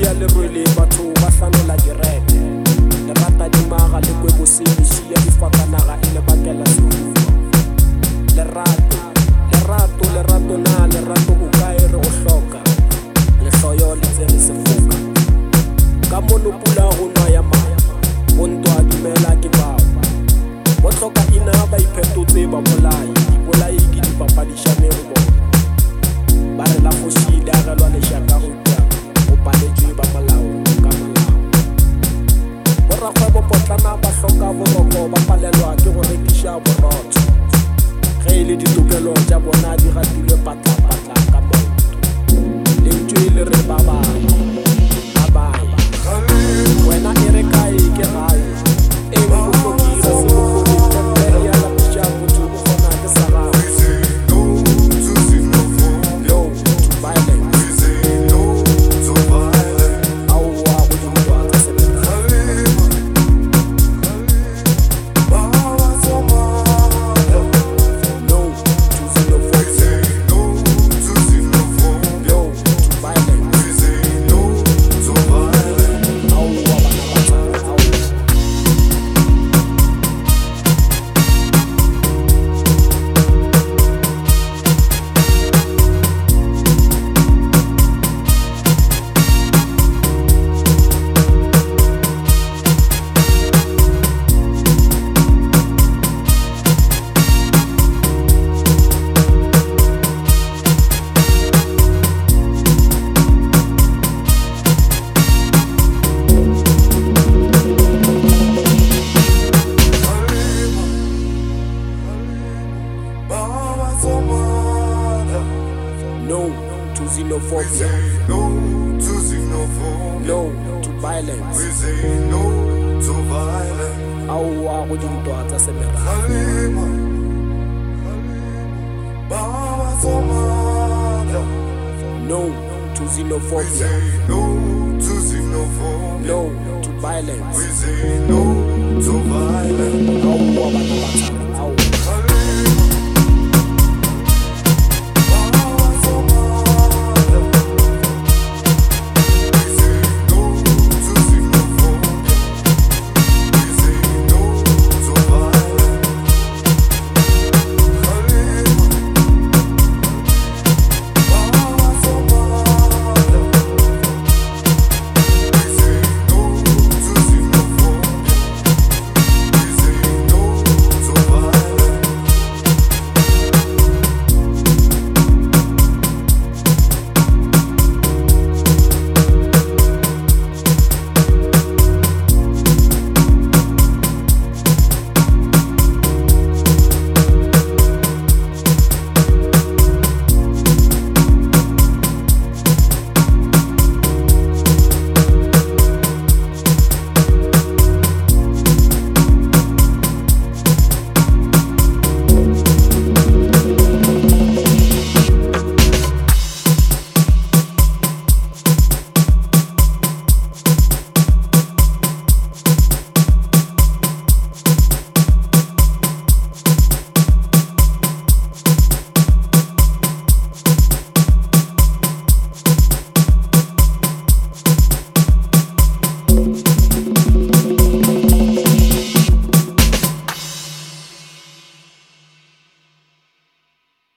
ya lerwele batho ba hlanola direte le rata dimaga le kwebosebisi ya difatanaga e le bakela sehufa lerato na lerato o kae re go hloka lehloyo le tsere sefoka ka monopula go nwa ya maya bontwa dumela ke bao bo hloka ina ba iphetotse ba bolai ke dipapadišaneng bona ba re la kgoši le agelwa lešaka go tla go paletšwe ba molao ka molao borakgwebo potlana ba hloka boroko ba palelwa ke go rekiša borotho ge e le ditokelo tša bona di gatilwe patlapatla ka maoto lentšwe le re babae wena e re kae ke gae eng bohlokile se bokgoni pempere ya lapiša motho o kgona ke sa gago No to xenophobia. No to xenophobia. No to violence. We say no to violence. Aowa go dintwa tsa semera. Halima, Baba Somada. No to We xenophobia. say no to xenophobia. No to violence. We say no to violence.